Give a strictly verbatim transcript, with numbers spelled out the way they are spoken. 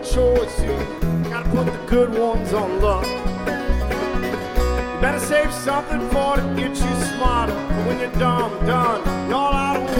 choice. You gotta put the good ones on luck. You better save something for to get you smarter. But when you're dumb, done, you're all out of